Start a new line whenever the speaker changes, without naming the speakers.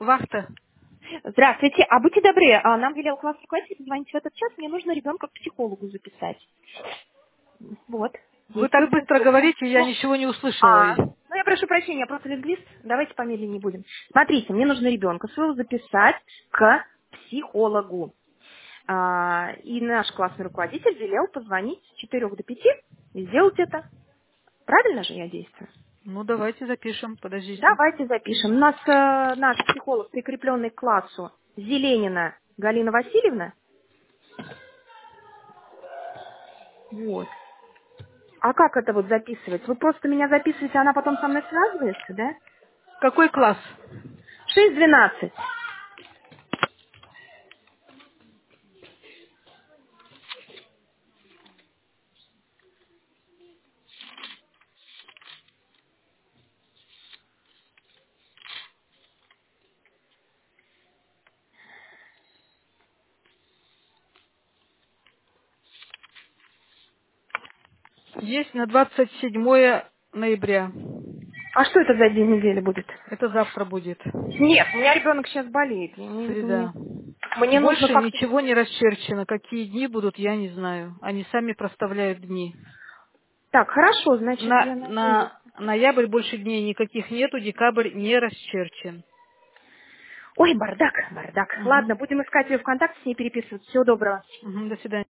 Вахта.
Здравствуйте. А будьте добры, нам велел класс руководитель позвонить в этот час. Мне нужно ребенка к психологу записать. Вот.
Вы так
Действует
быстро
инструкция.
говорите, я ничего не услышала.
Ну я прошу прощения, я просто лингвист. Давайте помедленнее будем. Смотрите, мне нужно ребенка своего записать к психологу. И наш классный руководитель велел позвонить с 4 до 5 и сделать это. Правильно же я действую?
Ну, давайте запишем, подождите.
Давайте запишем. У нас наш психолог, прикрепленный к классу, Зеленина Галина Васильевна. Вот. А как это вот записывать? Вы просто меня записываете, а она потом со мной связывается, да?
Какой класс?
6:12.
Есть на 27 ноября.
А что это за день недели будет?
Это завтра будет.
Нет, у меня ребенок сейчас болеет.
Среда.
Мне нужно
Больше
как-то...
ничего не расчерчено. Какие дни будут, я не знаю. Они сами проставляют дни.
Так, хорошо, значит,
На,
я надеюсь.
на ноябрь больше дней никаких нету, декабрь не расчерчен.
Ой, бардак, бардак.
Мгм.
Ладно, будем искать ее ВКонтакте, с ней переписываться. Всего доброго.
Мгм, до свидания.